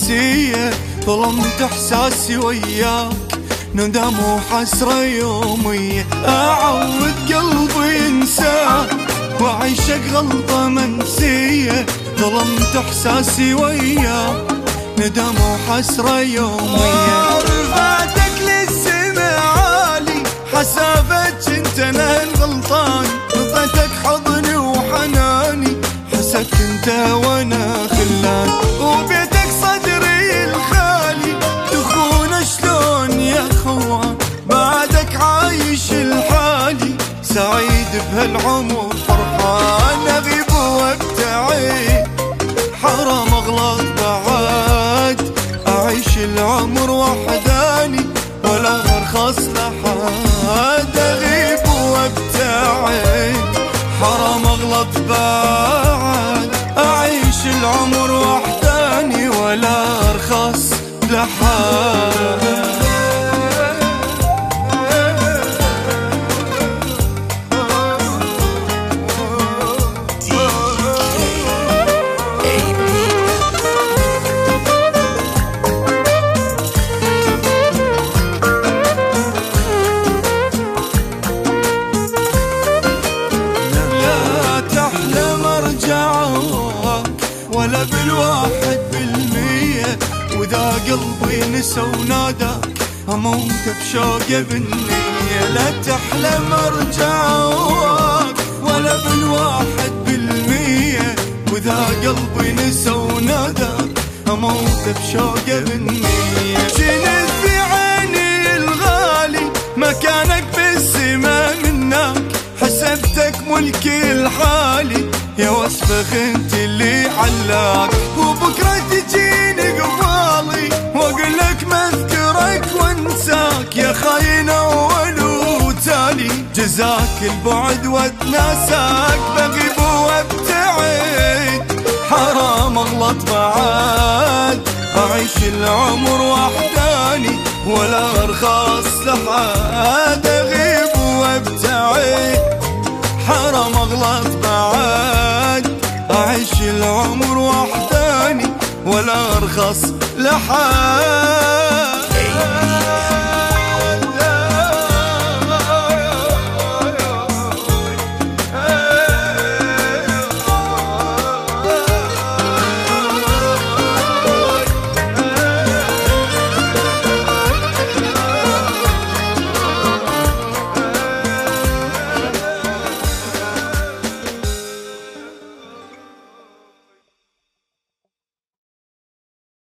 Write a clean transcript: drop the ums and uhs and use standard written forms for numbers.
منسية، ظلمت احساسي وياك ندم وحسرة يومية. اعود قلبي ينساك واعيشك غلطة منسية، ظلمت احساسي وياك ندم وحسرة يومية. رفعتك للسما عالي حسابك انت انا الغلطان، رضيتك حضني وحناني حسبت انت وانا خلان، وبيتك صدري الخالي تخون شلون يا خوان، بعدك عايش الحالي سعيد بهالعمر فرحان. اغيب وابتعد حرام اغلط بعد، اعيش العمر وحداني ولا ارخص لحد. اغيب وابتعد حرام اغلط بعد، اعيش العمر وحداني ولا ارخص لحد. ولا بالواحد بالمية، وذا قلبي نسى وناداك اموت بشوقه بالنية. لا تحلم ارجع هواك ولا بالواحد بالمية، وذا قلبي نسى وناداك اموت بشوقه بالنية. جنت في عيني الغالي مكانك بالسما منك، حسبتك ملكي الحالي يا وصفك انت اللي علاك، وبكره تجيني قبالي واقول لك ما اذكرك وانساك يا خاين اول وتالي. جزاك البعد واتناساك بغيب وابتعد حرام اغلط بعد، اعيش العمر وحداني ولا ارخص لحد. اغيب وابتعد حرام اغلط بعد، اعيش العمر وحداني ولا ارخص لحد.